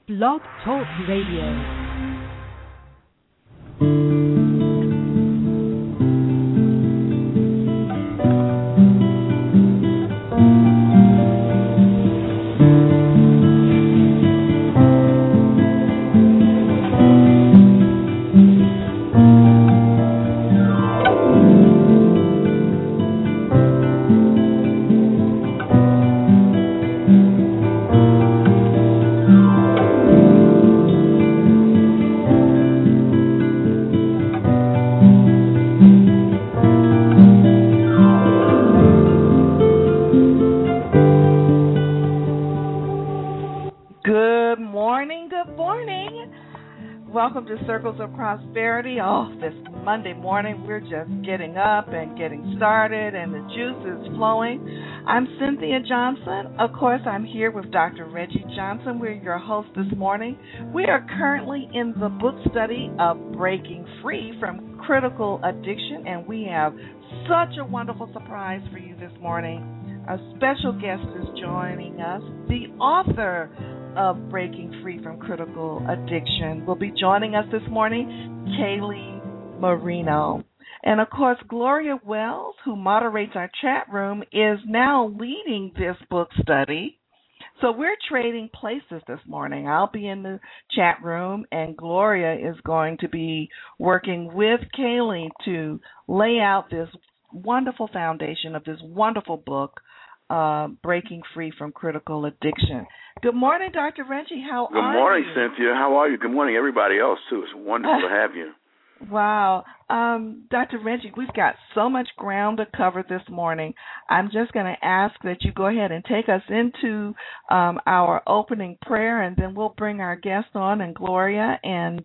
Blog Talk Radio. Welcome to Circles of Prosperity. Oh, this Monday morning, we're just getting up and getting started, and the juice is flowing. I'm Cynthia Johnson. Of course, I'm here with Dr. Reggie Johnson. We're your hosts this morning. We are currently in the book study of Breaking Free from Critical Addiction, and we have such a wonderful surprise for you this morning. A special guest is joining us, the author of Breaking Free from Critical Addiction will be joining us this morning, Kaylee Marino. And, of course, Gloria Wells, who moderates our chat room, is now leading this book study. So we're trading places this morning. I'll be in the chat room, and Gloria is going to be working with Kaylee to lay out this wonderful foundation of this wonderful book, Breaking Free from Critical Addiction. Good morning, Dr. Reggie. How are you? Good morning, Cynthia. How are you? Good morning, everybody else, too. It's wonderful to have you. Wow. Dr. Reggie, we've got so much ground to cover this morning. I'm just going to ask that you go ahead and take us into our opening prayer, and then we'll bring our guest on and Gloria and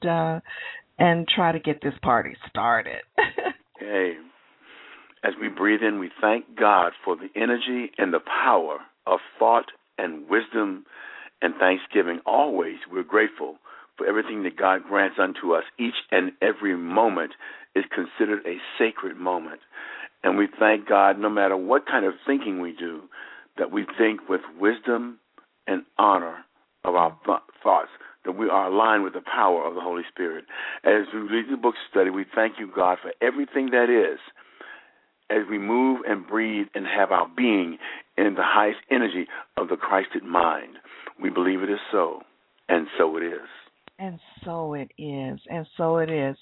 try to get this party started. Okay. As we breathe in, we thank God for the energy and the power of thought and wisdom and thanksgiving. Always, we're grateful for everything that God grants unto us. Each and every moment is considered a sacred moment. And we thank God no matter what kind of thinking we do, that we think with wisdom and honor of our thoughts, that we are aligned with the power of the Holy Spirit. As we read the book study, we thank you, God, for everything that is, as we move and breathe and have our being in the highest energy of the Christed mind. We believe it is so, and so it is. And so it is, and so it is.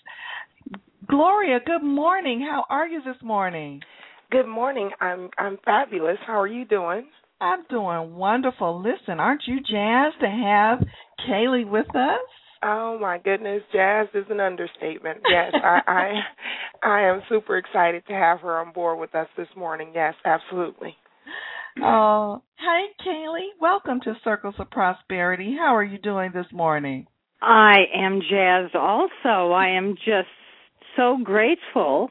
Gloria, good morning. How are you this morning? Good morning. I'm fabulous. How are you doing? I'm doing wonderful. Listen, aren't you jazzed to have Kaylee with us? Oh, my goodness. Jazz is an understatement. Yes, I am super excited to have her on board with us this morning. Yes, absolutely. Oh, hey, Kaylee. Welcome to Circles of Prosperity. How are you doing this morning? I am jazzed also. I am just so grateful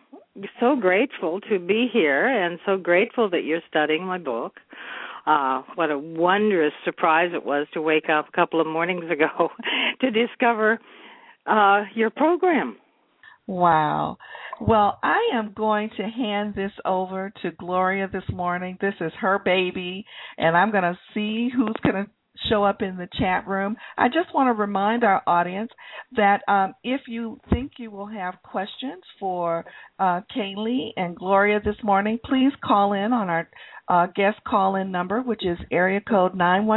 to be here and so grateful that you're studying my book. What a wondrous surprise it was to wake up a couple of mornings ago to discover your program. Wow. Well, I am going to hand this over to Gloria this morning. This is her baby, and I'm going to see who's going to show up in the chat room. I just want to remind our audience that if you think you will have questions for Kaylee and Gloria this morning, please call in on our guest call-in number, which is area code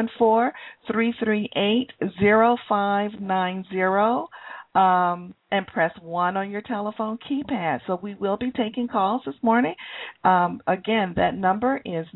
914-338-0590. And press 1 on your telephone keypad. So we will be taking calls this morning. Again, that number is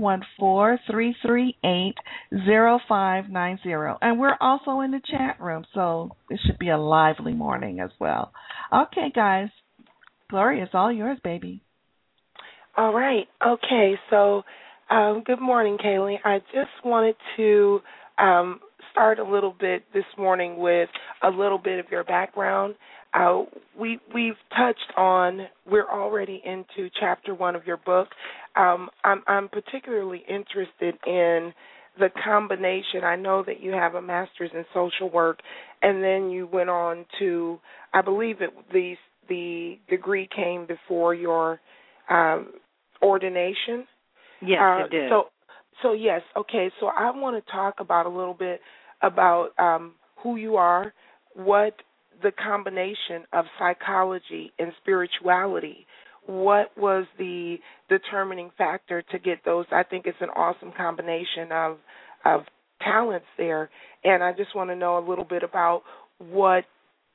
914-338-0590. And we're also in the chat room, so it should be a lively morning as well. Okay, guys. Gloria, it's all yours, baby. All right. Okay, so good morning, Kaylee. I just wanted to start a little bit this morning with a little bit of your background. We've touched on, we're already into chapter 1 of your book. I'm particularly interested in the combination. I know that you have a master's in social work, and then you went on to, I believe the degree came before your ordination. Yes, it did. So yes, okay. So I want to talk about a little bit about who you are, what the combination of psychology and spirituality, what was the determining factor to get those? I think it's an awesome combination of talents there, and I just want to know a little bit about what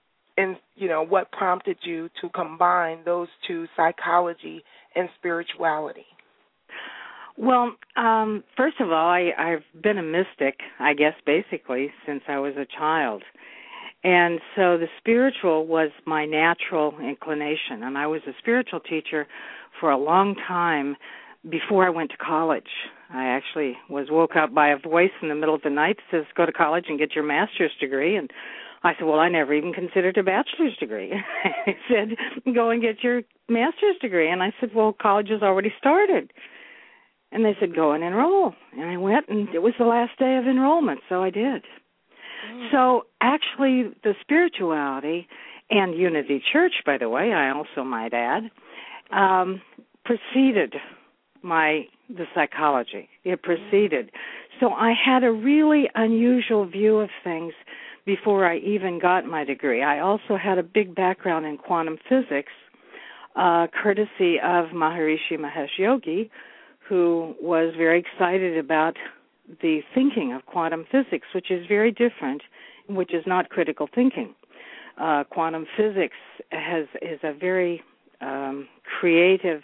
prompted you to combine those two, psychology and spirituality. Well, first of all, I've been a mystic, I guess, basically, since I was a child. And so the spiritual was my natural inclination. And I was a spiritual teacher for a long time before I went to college. I actually was woke up by a voice in the middle of the night that says, go to college and get your master's degree. And I said, well, I never even considered a bachelor's degree. He said, go and get your master's degree. And I said, well, college has already started. And they said, go and enroll. And I went, and it was the last day of enrollment, so I did. So actually the spirituality and Unity Church, by the way, I also might add, preceded the psychology. It preceded. So I had a really unusual view of things before I even got my degree. I also had a big background in quantum physics, courtesy of Maharishi Mahesh Yogi, who was very excited about the thinking of quantum physics, which is very different, which is not critical thinking. Quantum physics is a very creative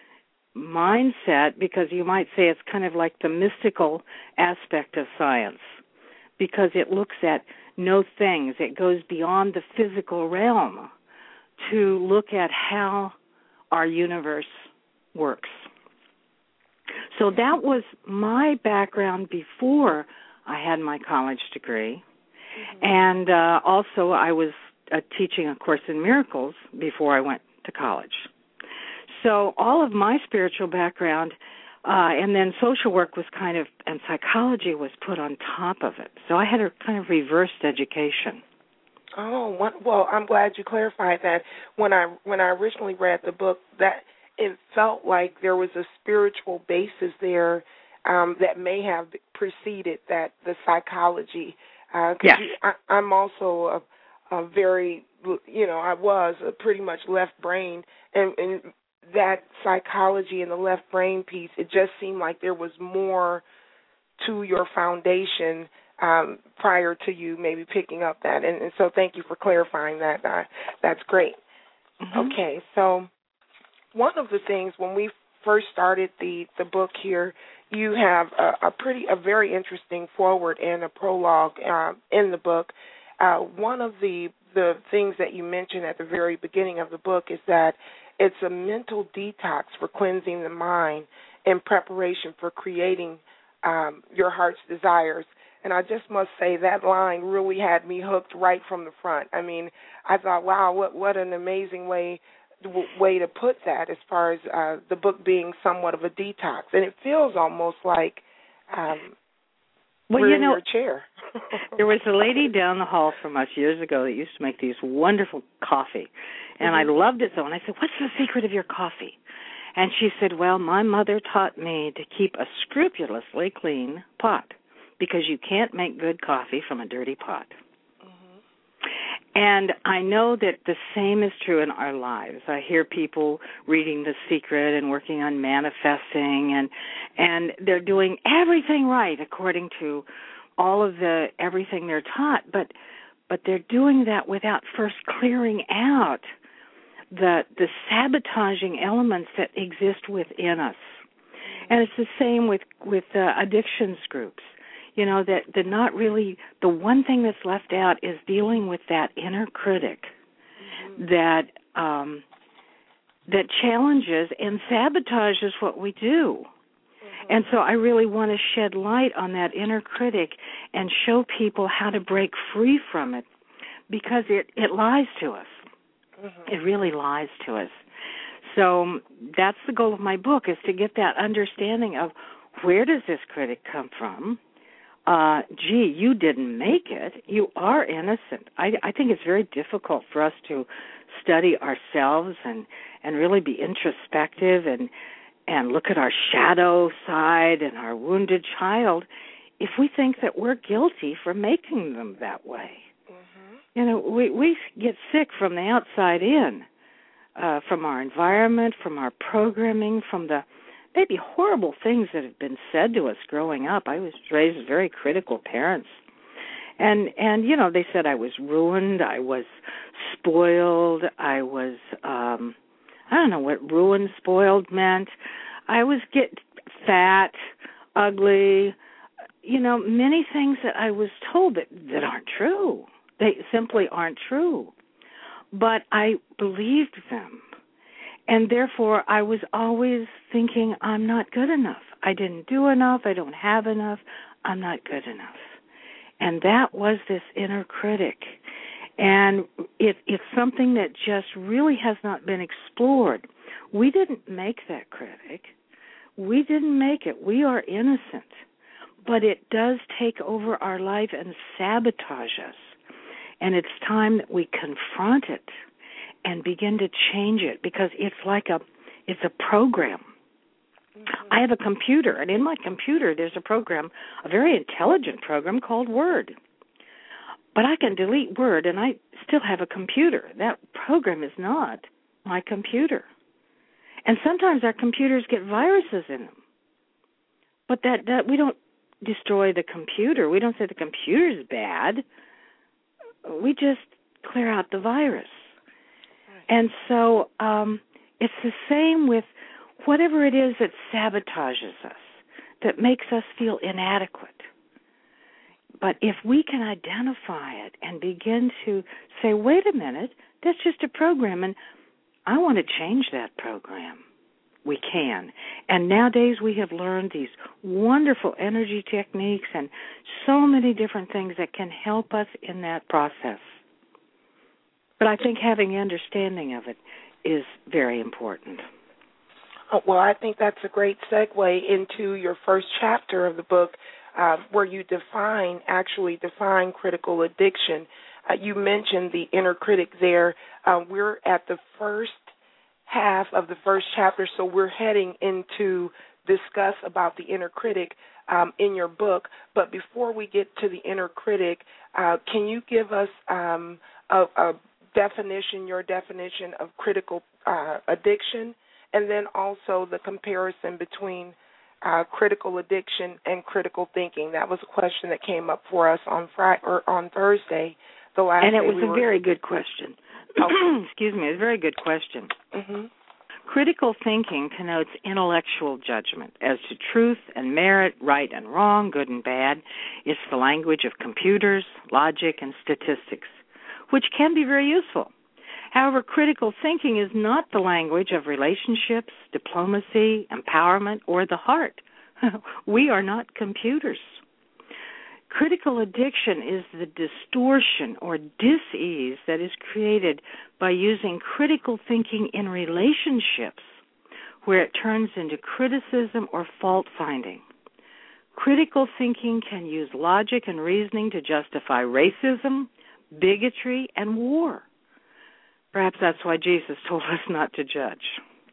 mindset, because you might say it's kind of like the mystical aspect of science, because it looks at no things. It goes beyond the physical realm to look at how our universe works. So that was my background before I had my college degree. Mm-hmm. And also I was teaching a Course in Miracles before I went to college. So all of my spiritual background and then social work was and psychology was put on top of it. So I had a kind of reversed education. Oh, well, I'm glad you clarified that. When I originally read the book, that it felt like there was a spiritual basis there that may have preceded the psychology. Yes. I'm also a very, I was a pretty much left brain, and that psychology and the left brain piece, it just seemed like there was more to your foundation prior to you maybe picking up that. And so thank you for clarifying that. That's great. Mm-hmm. Okay, so one of the things when we first started the book here, you have a very interesting foreword and a prologue in the book. One of the things that you mentioned at the very beginning of the book is that it's a mental detox for cleansing the mind in preparation for creating your heart's desires. And I just must say that line really had me hooked right from the front. I mean, I thought, wow, what an amazing way to put that, as far as the book being somewhat of a detox. And it feels almost like we're in your chair. There was a lady down the hall from us years ago that used to make these wonderful coffee, and I loved it so. And I said, what's the secret of your coffee? And she said, well, my mother taught me to keep a scrupulously clean pot, because you can't make good coffee from a dirty pot. And I know that the same is true in our lives. I hear people reading The Secret and working on manifesting, and they're doing everything right according to all of everything they're taught, but they're doing that without first clearing out the sabotaging elements that exist within us. And it's the same with addictions groups. That not really, the one thing that's left out is dealing with that inner critic that challenges and sabotages what we do. And so I really want to shed light on that inner critic and show people how to break free from it, because it lies to us. It really lies to us. So that's the goal of my book, is to get that understanding of where does this critic come from? Gee, you didn't make it. You are innocent. I think it's very difficult for us to study ourselves and really be introspective and look at our shadow side and our wounded child if we think that we're guilty for making them that way. You know, we get sick from the outside in, from our environment, from our programming, from the maybe horrible things that have been said to us growing up. I was raised with very critical parents. And you know, they said I was ruined, I was spoiled, I was, I don't know what ruined, spoiled meant. I was fat, ugly, you know, many things that I was told that aren't true. They simply aren't true. But I believed them. And therefore, I was always thinking, I'm not good enough. I didn't do enough. I don't have enough. I'm not good enough. And that was this inner critic. And it's something that just really has not been explored. We didn't make that critic. We didn't make it. We are innocent. But it does take over our life and sabotage us. And it's time that we confront it and begin to change it, because it's a program. I have a computer, and in my computer there's a program, a very intelligent program called Word. But I can delete Word, and I still have a computer. That program is not my computer. And sometimes our computers get viruses in them. But that we don't destroy the computer. We don't say the computer's bad. We just clear out the virus. And so it's the same with whatever it is that sabotages us, that makes us feel inadequate. But if we can identify it and begin to say, wait a minute, that's just a program, and I want to change that program, we can. And nowadays we have learned these wonderful energy techniques and so many different things that can help us in that process. But I think having understanding of it is very important. Well, I think that's a great segue into your first chapter of the book, where you define critical addiction. You mentioned the inner critic there. We're at the first half of the first chapter, so we're heading into discuss about the inner critic in your book. But before we get to the inner critic, can you give us your definition of critical addiction, and then also the comparison between critical addiction and critical thinking? That was a question that came up for us on Thursday, the last and it day was a very good question. Okay. Excuse me, it was a very good question. Mm-hmm. Critical thinking connotes intellectual judgment as to truth and merit, right and wrong, good and bad. It's the language of computers, logic, and statistics, which can be very useful. However, critical thinking is not the language of relationships, diplomacy, empowerment, or the heart. We are not computers. Critical addiction is the distortion or dis-ease that is created by using critical thinking in relationships, where it turns into criticism or fault-finding. Critical thinking can use logic and reasoning to justify racism, bigotry, and war. Perhaps that's why Jesus told us not to judge.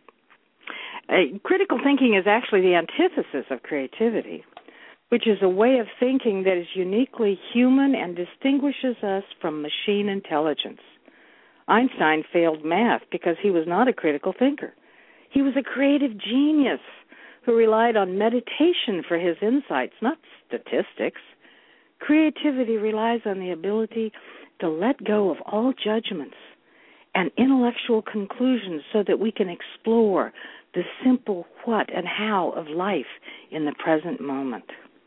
Critical thinking is actually the antithesis of creativity, which is a way of thinking that is uniquely human and distinguishes us from machine intelligence. Einstein failed math because he was not a critical thinker. He was a creative genius who relied on meditation for his insights, not statistics. Creativity relies on the ability to let go of all judgments and intellectual conclusions so that we can explore the simple what and how of life in the present moment.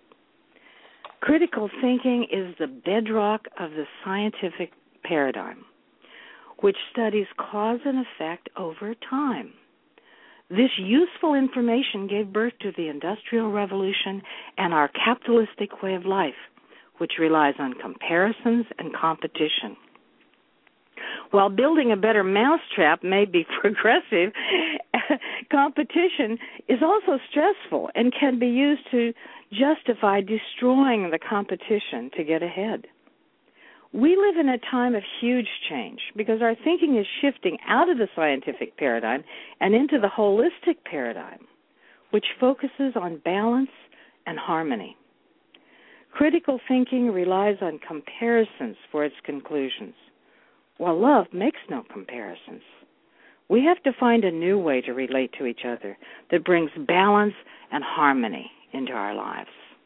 Critical thinking is the bedrock of the scientific paradigm, which studies cause and effect over time. This useful information gave birth to the Industrial Revolution and our capitalistic way of life, which relies on comparisons and competition. While building a better mousetrap may be progressive, competition is also stressful and can be used to justify destroying the competition to get ahead. We live in a time of huge change because our thinking is shifting out of the scientific paradigm and into the holistic paradigm, which focuses on balance and harmony. Critical thinking relies on comparisons for its conclusions, while love makes no comparisons. We have to find a new way to relate to each other that brings balance and harmony into our lives.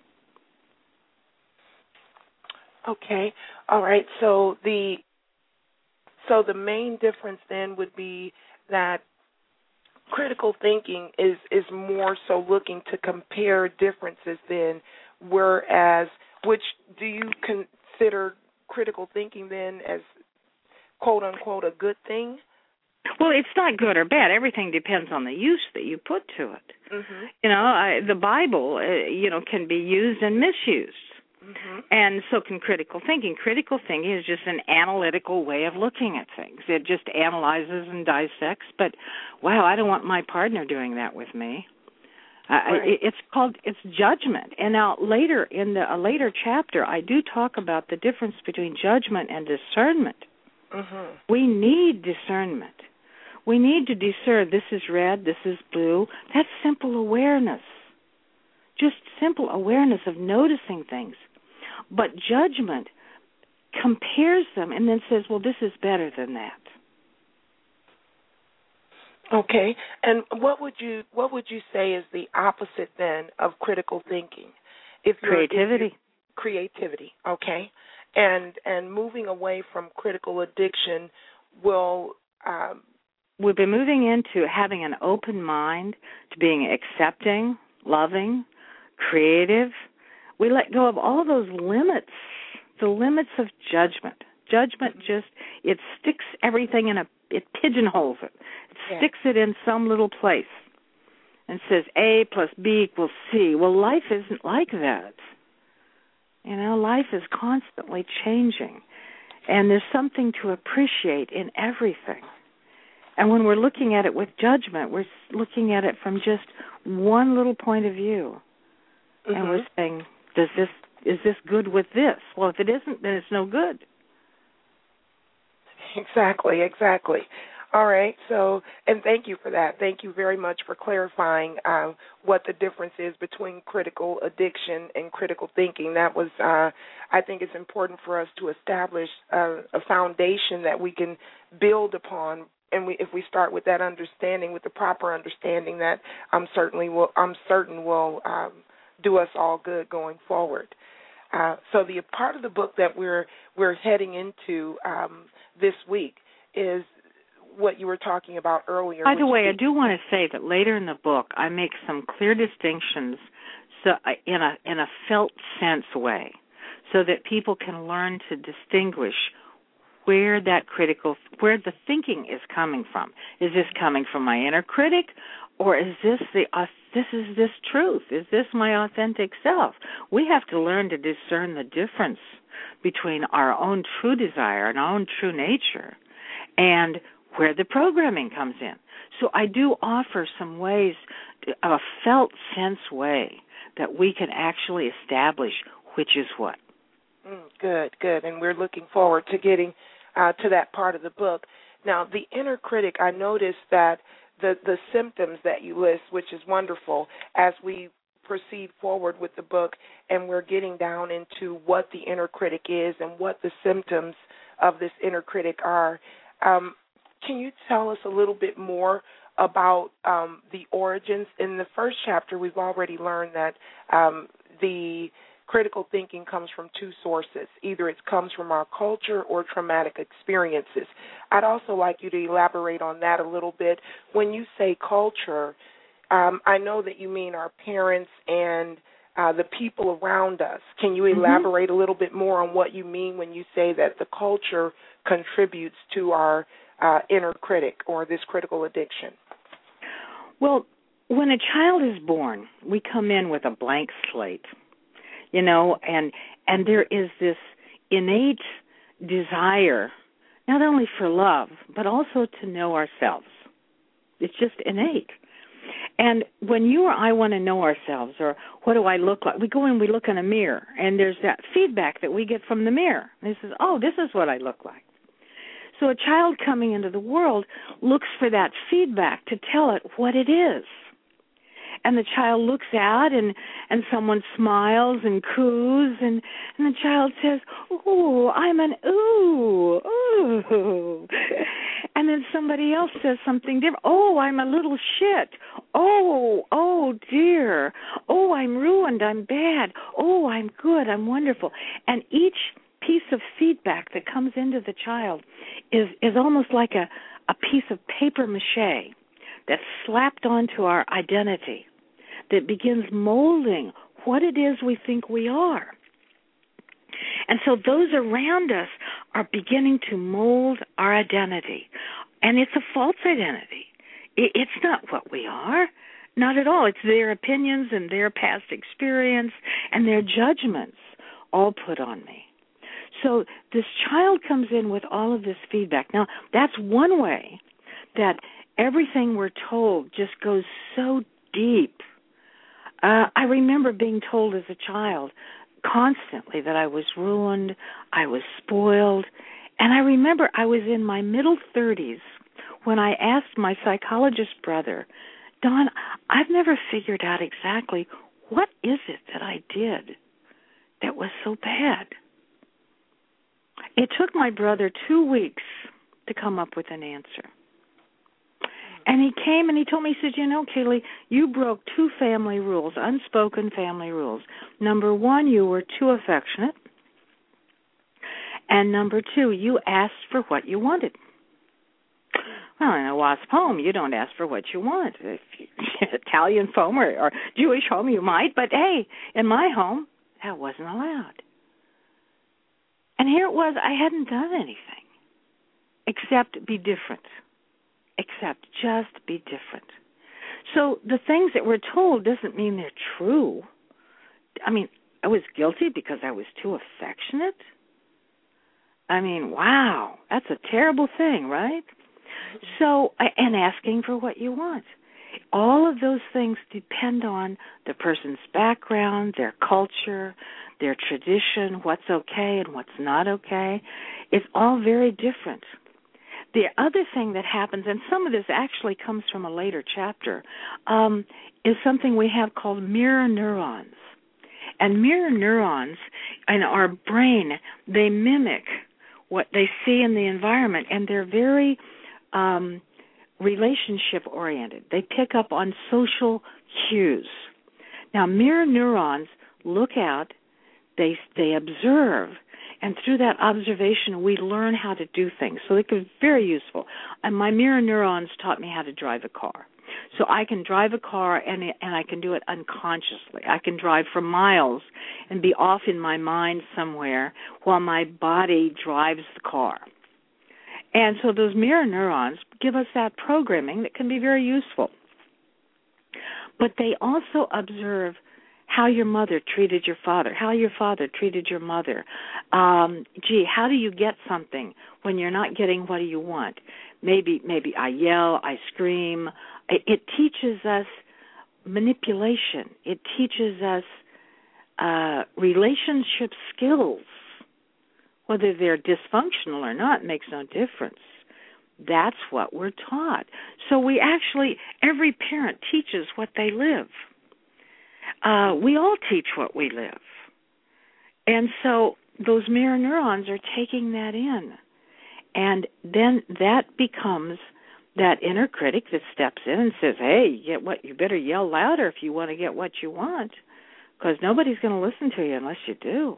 Okay. All right. So the main difference then would be that critical thinking is more so looking to compare differences then, whereas, which do you consider critical thinking then as quote unquote a good thing? Well, it's not good or bad. Everything depends on the use that you put to it. Mm-hmm. You know, the Bible, can be used and misused. Mm-hmm. And so can critical thinking. Critical thinking is just an analytical way of looking at things. It just analyzes and dissects. But, wow, I don't want my partner doing that with me. Right. It's judgment. And now later, in a later chapter, I do talk about the difference between judgment and discernment. Mm-hmm. We need discernment. We need to discern this is red, this is blue. That's simple awareness. Just simple awareness of noticing things. But judgment compares them and then says, well, this is better than that. Okay. And what would you say is the opposite then of critical thinking? Creativity. Creativity, okay. And moving away from critical addiction will we've been moving into having an open mind, to being accepting, loving, creative. We let go of all of those limits, the limits of judgment. Judgment it sticks everything it pigeonholes it. It sticks it in some little place and says A plus B equals C. Well, life isn't like that. You know, life is constantly changing, and there's something to appreciate in everything. And when we're looking at it with judgment, we're looking at it from just one little point of view. Mm-hmm. And we're saying, is this good with this? Well, if it isn't, then it's no good. Exactly. All right. So, and thank you for that. Thank you very much for clarifying what the difference is between critical addiction and critical thinking. That was, I think it's important for us to establish a foundation that we can build upon. And if we start with that understanding, with the proper understanding, that I'm certain will do us all good going forward. So the part of the book that we're heading into this week is what you were talking about earlier. By the way, I do want to say that later in the book, I make some clear distinctions, so in a felt sense way, so that people can learn to distinguish where the thinking is coming from. Is this coming from my inner critic, or is this this truth? Is this my authentic self? We have to learn to discern the difference between our own true desire and our own true nature and where the programming comes in. So I do offer some ways, a felt sense way, that we can actually establish which is what. Good. And we're looking forward to getting to that part of the book. Now, the inner critic, I noticed that the symptoms that you list, which is wonderful, as we proceed forward with the book and we're getting down into what the inner critic is and what the symptoms of this inner critic are. Can you tell us a little bit more about the origins? In the first chapter, we've already learned that the critical thinking comes from two sources. Either it comes from our culture or traumatic experiences. I'd also like you to elaborate on that a little bit. When you say culture, I know that you mean our parents and the people around us. Can you elaborate a little bit more on what you mean when you say that the culture contributes to our inner critic or this critical addiction? Well, when a child is born, we come in with a blank slate, and there is this innate desire, not only for love, but also to know ourselves. It's just innate. And when you or I want to know ourselves, or what do I look like, we go and we look in a mirror, and there's that feedback that we get from the mirror. And it says, oh, this is what I look like. So a child coming into the world looks for that feedback to tell it what it is. and the child looks out, and someone smiles and coos, and the child says, "Ooh, I'm an ooh, ooh." And then somebody else says something different. "Oh, I'm a little shit. Oh dear. Oh, I'm ruined. I'm bad. Oh, I'm good. I'm wonderful." And each piece of feedback that comes into the child is almost like a piece of paper mache that's slapped onto our identity, that begins molding what it is we think we are. And so those around us are beginning to mold our identity. And it's a false identity. It's not what we are. Not at all. It's their opinions and their past experience and their judgments all put on me. So this child comes in with all of this feedback. Now, that's one way that everything we're told just goes so deep. I remember being told as a child constantly that I was ruined, I was spoiled, and I remember I was in my middle 30s when I asked my psychologist brother, "Don, I've never figured out exactly what is it that I did that was so bad." It took my brother 2 weeks to come up with an answer. And he came and he told me, he said, "You know, Kaylee, you broke 2 family rules, unspoken family rules. Number 1, you were too affectionate. And number 2, you asked for what you wanted." Well, in a WASP home, you don't ask for what you want. If you're Italian home or Jewish home, you might. But, hey, in my home, that wasn't allowed. And here it was, I hadn't done anything except be different, except just be different. So the things that we're told doesn't mean they're true. I mean, I was guilty because I was too affectionate. I mean, wow, that's a terrible thing, right? So, and asking for what you want. All of those things depend on the person's background, their culture, their tradition, what's okay and what's not okay. It's all very different. The other thing that happens, and some of this actually comes from a later chapter, is something we have called mirror neurons. And mirror neurons in our brain, they mimic what they see in the environment, and they're very relationship-oriented. They pick up on social cues. Now, mirror neurons look out, they observe, and through that observation, we learn how to do things. So it can be very useful. And my mirror neurons taught me how to drive a car. So I can drive a car, and I can do it unconsciously. I can drive for miles and be off in my mind somewhere while my body drives the car. And so those mirror neurons give us that programming that can be very useful. But they also observe how your mother treated your father, how your father treated your mother. How do you get something when you're not getting what you want? Maybe I yell, I scream. It teaches us manipulation. It teaches us relationship skills. Whether they're dysfunctional or not makes no difference. That's what we're taught. So we actually, every parent teaches what they live. We all teach what we live. And so those mirror neurons are taking that in. And then that becomes that inner critic that steps in and says, "Hey, you better yell louder if you want to get what you want, because nobody's going to listen to you unless you do."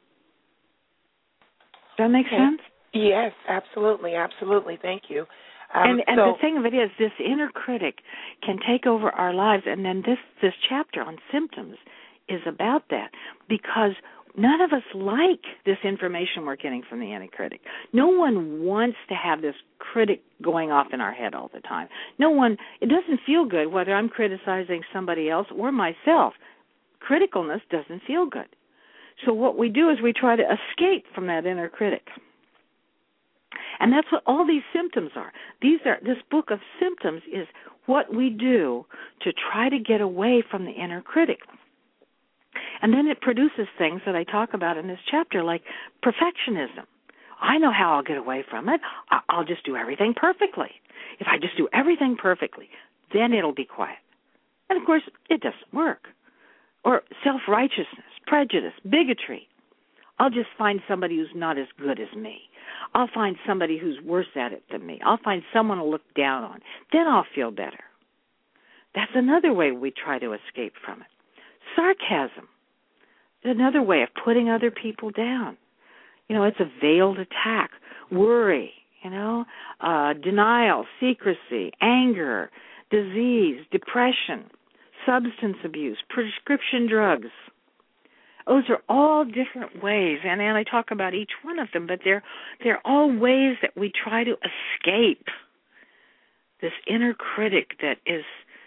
Does that make sense? Yes, absolutely, absolutely. Thank you. And the thing of it is, this inner critic can take over our lives, and then this chapter on symptoms is about that, because none of us like this information we're getting from the inner critic. No one wants to have this critic going off in our head all the time. It doesn't feel good whether I'm criticizing somebody else or myself. Criticalness doesn't feel good. So what we do is we try to escape from that inner critic. And that's what all these symptoms are. This book of symptoms is what we do to try to get away from the inner critic. And then it produces things that I talk about in this chapter, like perfectionism. I know how I'll get away from it. I'll just do everything perfectly. If I just do everything perfectly, then it'll be quiet. And, of course, it doesn't work. Or self-righteousness, prejudice, bigotry. I'll just find somebody who's not as good as me. I'll find somebody who's worse at it than me. I'll find someone to look down on. Then I'll feel better. That's another way we try to escape from it. Sarcasm. Another way of putting other people down. It's a veiled attack. Worry, denial, secrecy, anger, disease, depression, substance abuse, prescription drugs. Those are all different ways, and I talk about each one of them, but they're all ways that we try to escape this inner critic that is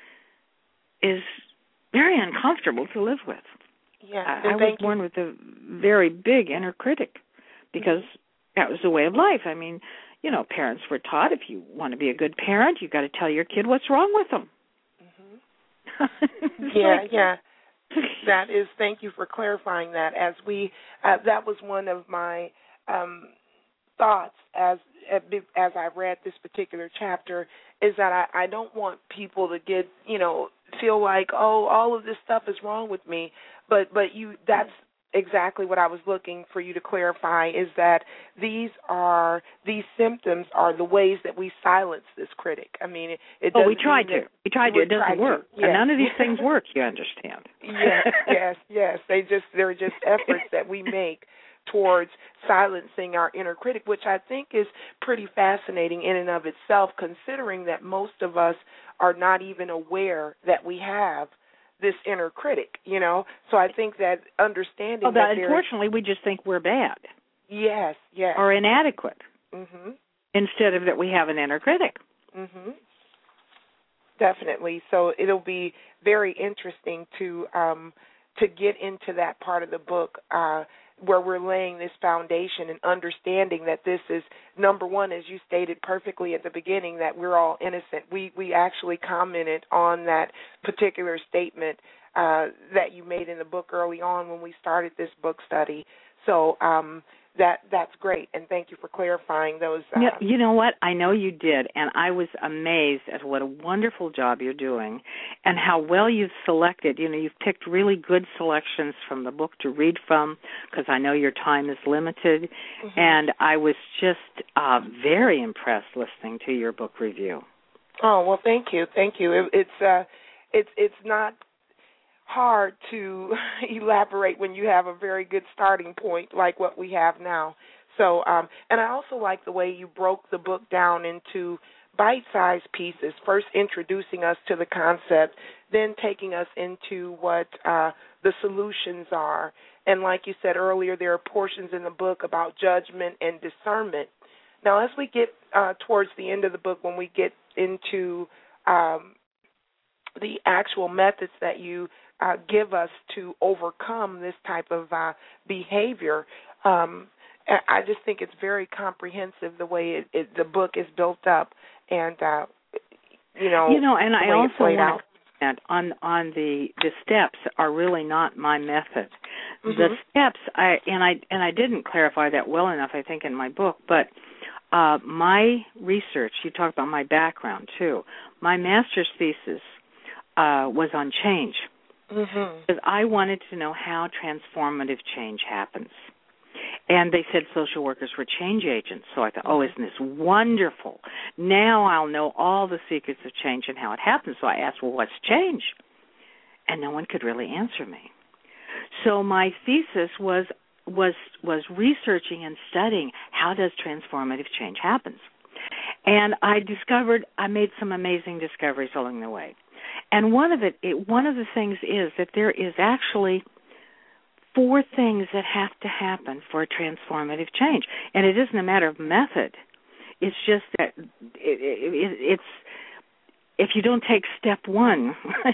very uncomfortable to live with. Yeah, I was born with a very big inner critic because that was the way of life. I mean, parents were taught if you want to be a good parent, you've got to tell your kid what's wrong with them. Yeah. That is, thank you for clarifying that. As that was one of my thoughts as I read this particular chapter, is that I don't want people to get, feel like, oh, all of this stuff is wrong with me. But that's exactly what I was looking for you to clarify, is that these symptoms are the ways that we silence this critic. I mean, it doesn't. We tried to. It doesn't work. Yes. And none of these things work, you understand. Yes. They're just efforts that we make towards silencing our inner critic, which I think is pretty fascinating in and of itself, considering that most of us are not even aware that we have this inner critic, So I think that understanding that unfortunately, we just think we're bad. Yes. Or inadequate. Mm-hmm. Instead of that we have an inner critic. Mm-hmm. Definitely. So it'll be very interesting to get into that part of the book where we're laying this foundation and understanding that this is, number one, as you stated perfectly at the beginning, that we're all innocent. We actually commented on that particular statement that you made in the book early on when we started this book study. So that's great, and thank you for clarifying those. You know what? I know you did, and I was amazed at what a wonderful job you're doing and how well you've selected. You've picked really good selections from the book to read from, because I know your time is limited, and I was just very impressed listening to your book review. Oh, well, thank you. It's not hard to elaborate when you have a very good starting point like what we have now. So, and I also like the way you broke the book down into bite-sized pieces, first introducing us to the concept, then taking us into what the solutions are. And like you said earlier, there are portions in the book about judgment and discernment. Now, as we get towards the end of the book, when we get into the actual methods that you give us to overcome this type of behavior, I just think it's very comprehensive the way the book is built up, and and I also want to comment on the steps are really not my method. Mm-hmm. The steps, I didn't clarify that well enough, I think, in my book, but my research, you talked about my background too. My master's thesis was on change. Mm-hmm. Because I wanted to know how transformative change happens. And they said social workers were change agents. So I thought, isn't this wonderful? Now I'll know all the secrets of change and how it happens. So I asked, well, what's change? And no one could really answer me. So my thesis was researching and studying how does transformative change happen. And I made some amazing discoveries along the way. And one of the things is that there is actually 4 things that have to happen for a transformative change. And it isn't a matter of method. It's just that it's if you don't take step 1,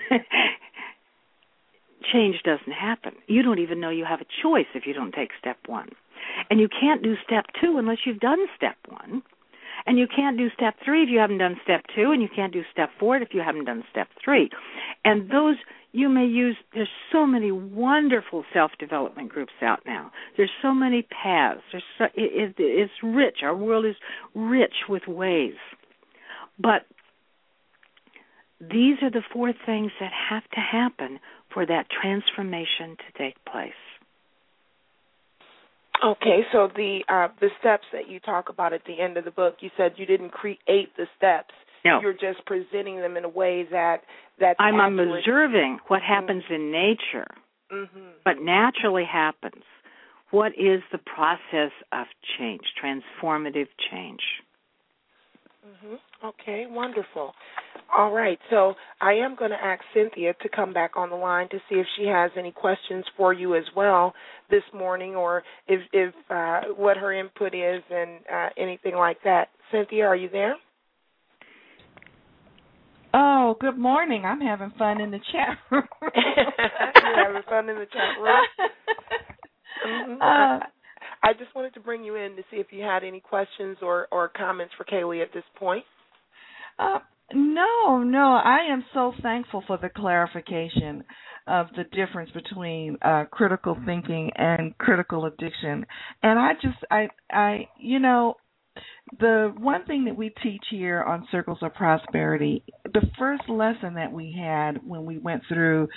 change doesn't happen. You don't even know you have a choice if you don't take step 1. And you can't do step 2 unless you've done step 1. And you can't do step 3 if you haven't done step 2, and you can't do step 4 if you haven't done step 3. And those you may use, there's so many wonderful self-development groups out now. There's so many paths. It's rich. Our world is rich with ways. But these are the 4 things that have to happen for that transformation to take place. Okay, so the steps that you talk about at the end of the book, you said you didn't create the steps. No. You're just presenting them in a way that's I'm observing what happens in nature, what naturally happens. What is the process of change, transformative change? Okay, wonderful. All right, so I am going to ask Cynthia to come back on the line to see if she has any questions for you as well this morning, or if what her input is and anything like that. Cynthia, are you there? Oh, good morning. I'm having fun in the chat room. You're having fun in the chat room? I just wanted to bring you in to see if you had any questions or comments for Kaylee at this point. No. I am so thankful for the clarification of the difference between critical thinking and critical addiction. And I the one thing that we teach here on Circles of Prosperity, the first lesson that we had when we went through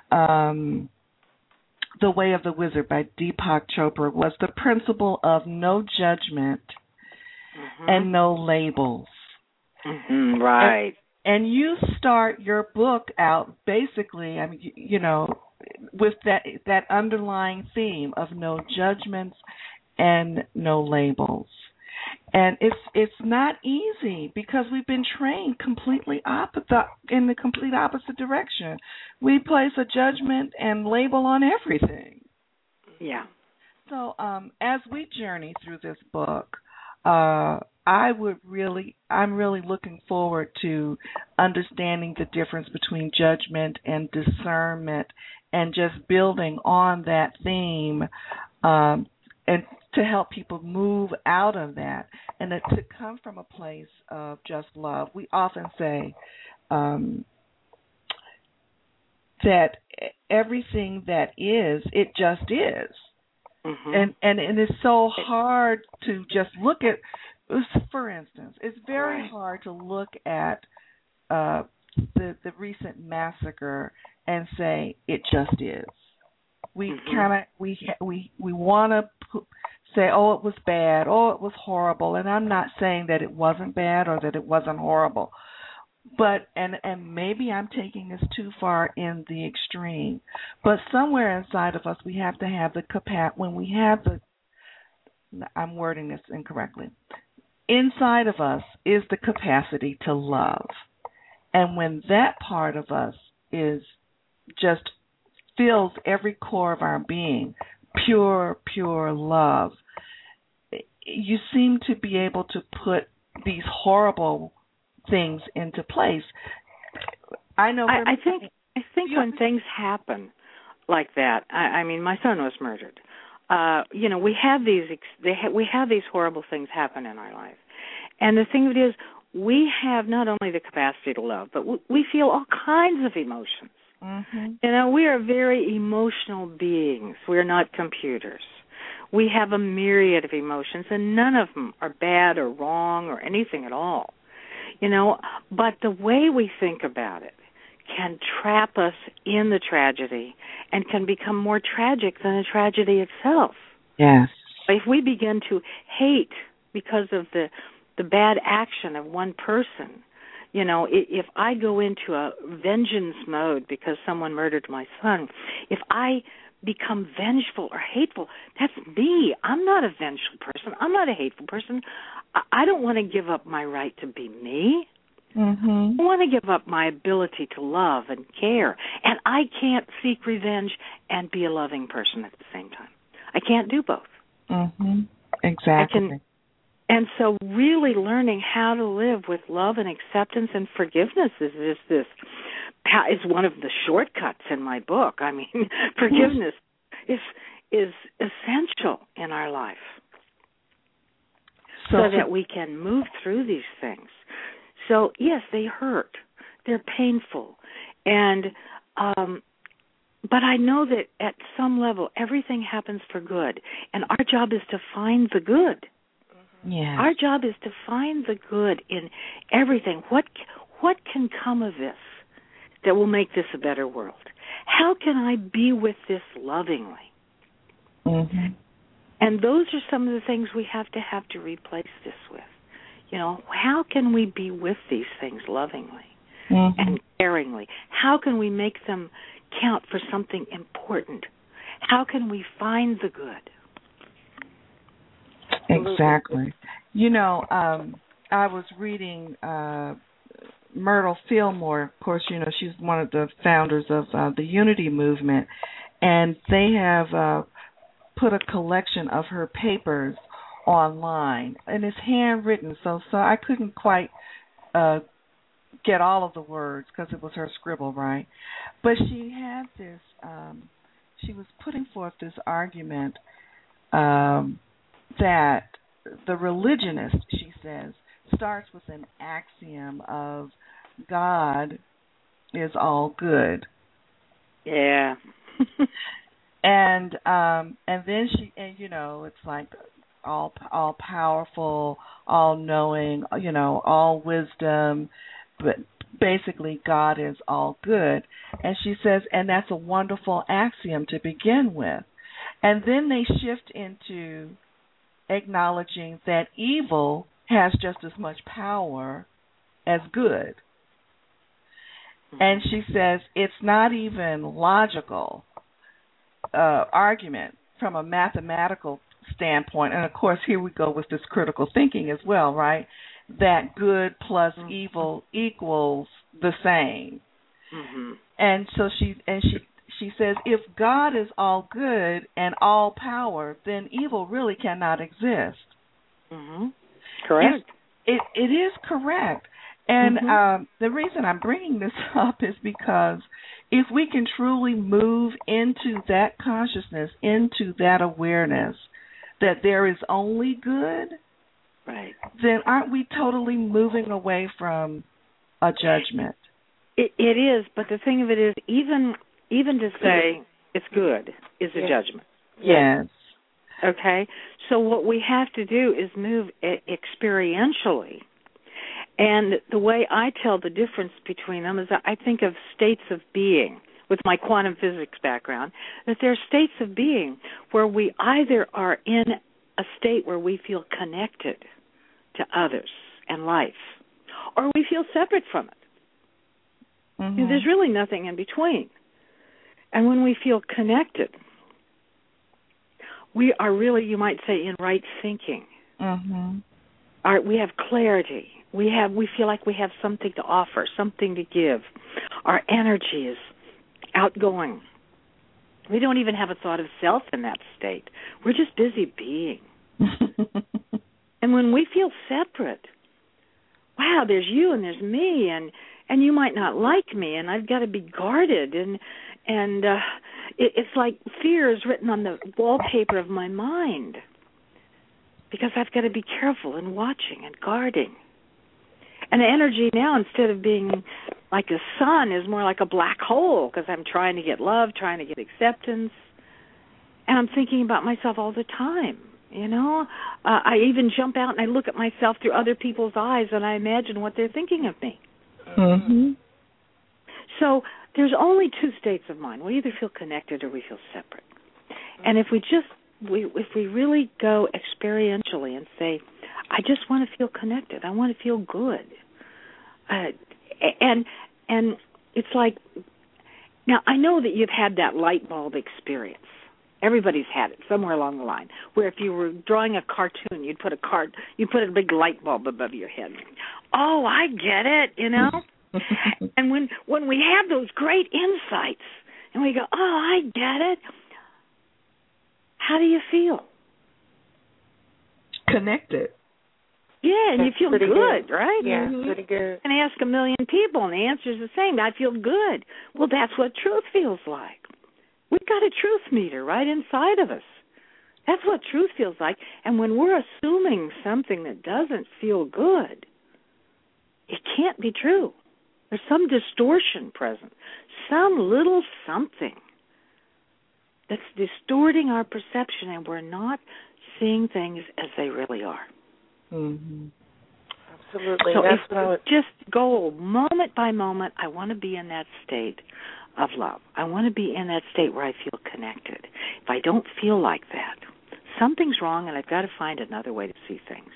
The Way of the Wizard by Deepak Chopra was the principle of no judgment and no labels. Right. And you start your book out basically, I mean, with that underlying theme of no judgments and no labels. And it's not easy because we've been trained completely in the complete opposite direction. We place a judgment and label on everything. Yeah. So as we journey through this book, I'm really looking forward to understanding the difference between judgment and discernment, and just building on that theme, and to help people move out of that, and to come from a place of just love. We often say that everything that is, it just is. And it's so hard to just look at, for instance, it's very hard to look at the recent massacre and say it just is. We want to say, oh, it was bad, oh, it was horrible, and I'm not saying that it wasn't bad or that it wasn't horrible, but and maybe I'm taking this too far in the extreme, but somewhere inside of us we have to have the capacity, when we have the, I'm wording this incorrectly, inside of us is the capacity to love, and when that part of us is just fills every core of our being, pure love, you seem to be able to put these horrible things into place. I know. I think when things happen like that, I mean, my son was murdered. We have these horrible things happen in our life, and the thing of it is, we have not only the capacity to love, but we feel all kinds of emotions. We are very emotional beings. We're not computers. We have a myriad of emotions, and none of them are bad or wrong or anything at all. But the way we think about it can trap us in the tragedy and can become more tragic than the tragedy itself. Yes. If we begin to hate because of the bad action of one person, if I go into a vengeance mode because someone murdered my son, if I become vengeful or hateful, that's me. I'm not a vengeful person. I'm not a hateful person. I don't want to give up my right to be me. I want to give up my ability to love and care. And I can't seek revenge and be a loving person at the same time. I can't do both. Exactly. And so really learning how to live with love and acceptance and forgiveness is one of the shortcuts in my book. I mean, forgiveness is essential in our life so that we can move through these things. So, yes, they hurt. They're painful. And but I know that at some level everything happens for good, and our job is to find the good. Yes. Our job is to find the good in everything. What can come of this? that will make this a better world? How can I be with this lovingly? Mm-hmm. And those are some of the things we have to replace this with. How can we be with these things lovingly and caringly? How can we make them count for something important? How can we find the good? Exactly. I was reading Myrtle Fillmore. Of course, she's one of the founders of the Unity Movement, and they have put a collection of her papers online, and it's handwritten, so I couldn't quite get all of the words because it was her scribble, right? But she had this, she was putting forth this argument that the religionist, she says, starts with an axiom of God is all good. Yeah. And then it's like all powerful, all knowing, all wisdom, but basically God is all good. And she says, and that's a wonderful axiom to begin with. And then they shift into acknowledging that evil has just as much power as good. And she says it's not even logical argument from a mathematical standpoint. And, of course, here we go with this critical thinking as well, right, that good plus evil equals the same. Mm-hmm. And so she says if God is all good and all power, then evil really cannot exist. Mm-hmm. Correct. It is correct. And the reason I'm bringing this up is because if we can truly move into that consciousness, into that awareness that there is only good, right, then aren't we totally moving away from a judgment? It is, but the thing of it is, even to say it's good is a judgment. Yes. Okay? So what we have to do is move experientially. And the way I tell the difference between them is that I think of states of being, with my quantum physics background, that there are states of being where we either are in a state where we feel connected to others and life, or we feel separate from it. Mm-hmm. There's really nothing in between. And when we feel connected, we are really, you might say, in right thinking. Mm-hmm. We have clarity. We feel like we have something to offer, something to give. Our energy is outgoing. We don't even have a thought of self in that state. We're just busy being. And when we feel separate, wow, there's you and there's me, and you might not like me, and I've got to be guarded, and it's like fear is written on the wallpaper of my mind because I've got to be careful and watching and guarding. And the energy now, instead of being like a sun, is more like a black hole because I'm trying to get love, trying to get acceptance, and I'm thinking about myself all the time. I even jump out and I look at myself through other people's eyes and I imagine what they're thinking of me. Mm-hmm. So there's only two states of mind. We either feel connected or we feel separate. And if we really go experientially and say, I just want to feel connected, I want to feel good, and it's like, now I know that you've had that light bulb experience. Everybody's had it somewhere along the line, where if you were drawing a cartoon, you'd put a big light bulb above your head. Oh, I get it, And when we have those great insights and we go, oh, I get it, how do you feel? Connected. Yeah, and you feel good, right? Yeah, pretty good. And ask a million people, and the answer's the same. I feel good. Well, that's what truth feels like. We've got a truth meter right inside of us. That's what truth feels like. And when we're assuming something that doesn't feel good, it can't be true. There's some distortion present, some little something that's distorting our perception, and we're not seeing things as they really are. Mm-hmm. Absolutely. So That's if what I would just go moment by moment, I want to be in that state of love. I want to be in that state where I feel connected. If I don't feel like that, something's wrong, and I've got to find another way to see things.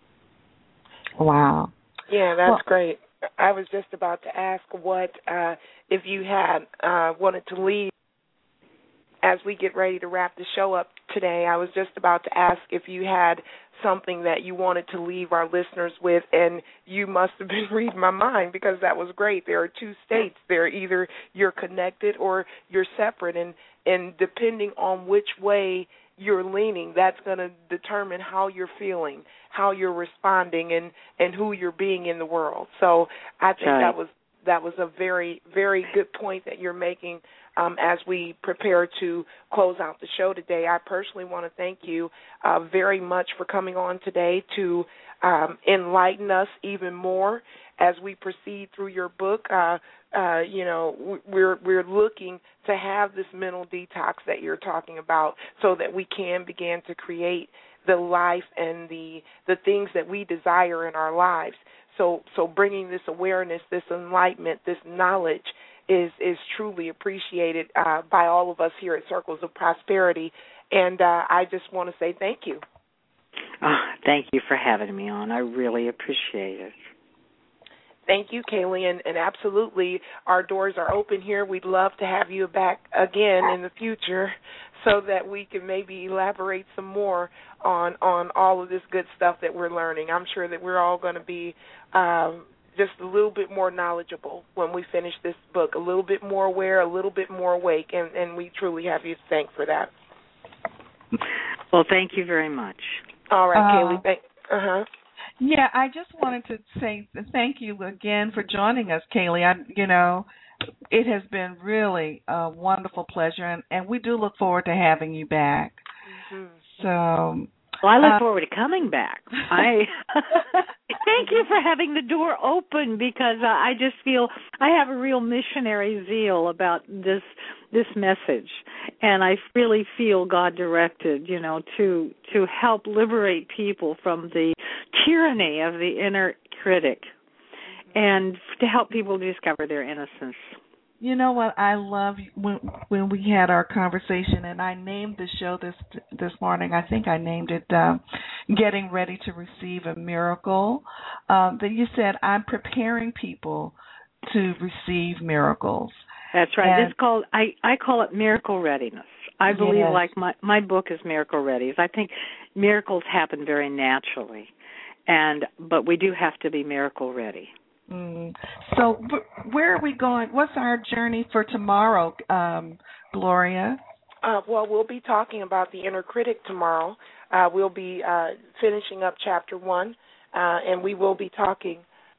Wow. Yeah, that's great. I was just about to ask what, if you had wanted to leave as we get ready to wrap the show up today. I was just about to ask if you had something that you wanted to leave our listeners with, and you must have been reading my mind, because that was great. There are two states. They're either you're connected or you're separate, and depending on which way you're leaning, that's going to determine how you're feeling, how you're responding, and who you're being in the world. So I think that was a very, very good point that you're making as we prepare to close out the show today. I personally want to thank you very much for coming on today to enlighten us even more as we proceed through your book. We're looking to have this mental detox that you're talking about, so that we can begin to create the life and the things that we desire in our lives. So bringing this awareness, this enlightenment, this knowledge is truly appreciated by all of us here at Circles of Prosperity. And I just want to say thank you. Thank you for having me on. I really appreciate it. Thank you, Kaylee, and absolutely, our doors are open here. We'd love to have you back again in the future, so that we can maybe elaborate some more on all of this good stuff that we're learning. I'm sure that we're all going to be just a little bit more knowledgeable when we finish this book, a little bit more aware, a little bit more awake, and we truly have you to thank for that. Well, thank you very much. All right, Kaylee. Yeah, I just wanted to say thank you again for joining us, Kaylee. It has been really a wonderful pleasure, and we do look forward to having you back. Mm-hmm. So, well, I look forward to coming back. I thank you for having the door open, because I just feel I have a real missionary zeal about this message, and I really feel God directed, to help liberate people from the tyranny of the inner critic, and to help people discover their innocence. You know what I love when we had our conversation, and I named the show this morning. I think I named it "Getting Ready to Receive a Miracle." That you said, I'm preparing people to receive miracles. That's right. It's called I call it miracle readiness. I believe like my book is miracle readiness. I think miracles happen very naturally, but we do have to be miracle ready. So where are we going? What's our journey for tomorrow, Gloria? Well, we'll be talking about the inner critic tomorrow. We'll be finishing up Chapter 1, and we will be talking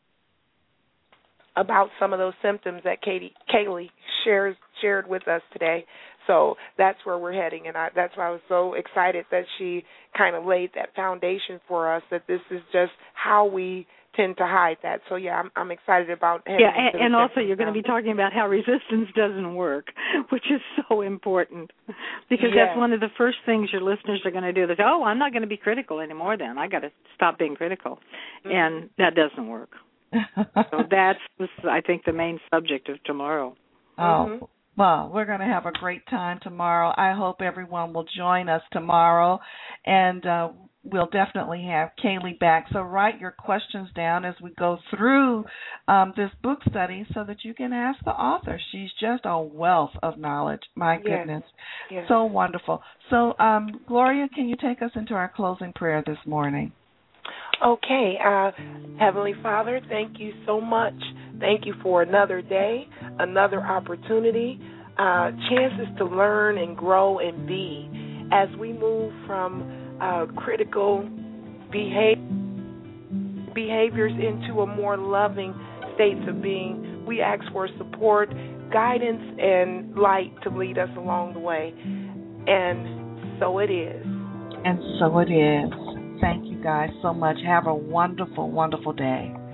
about some of those symptoms that Kaylee shared with us today. So that's where we're heading, and that's why I was so excited that she kind of laid that foundation for us, that this is just how we tend to hide that. So, yeah, I'm excited about heading into and also you're going to be talking about how resistance doesn't work, which is so important, because that's one of the first things your listeners are going to do. They say, I'm not going to be critical anymore then. I got to stop being critical, and that doesn't work. So that's, I think, the main subject of tomorrow. Well, we're going to have a great time tomorrow. I hope everyone will join us tomorrow, and we'll definitely have Kaylee back. So write your questions down as we go through this book study, so that you can ask the author. She's just a wealth of knowledge. My goodness. Yes. So wonderful. So, Gloria, can you take us into our closing prayer this morning? Okay. Heavenly Father, thank you so much. Thank you for another day, another opportunity, chances to learn and grow and be. As we move from critical behaviors into a more loving states of being, we ask for support, guidance, and light to lead us along the way. And so it is. And so it is. Thank you guys so much. Have a wonderful, wonderful day.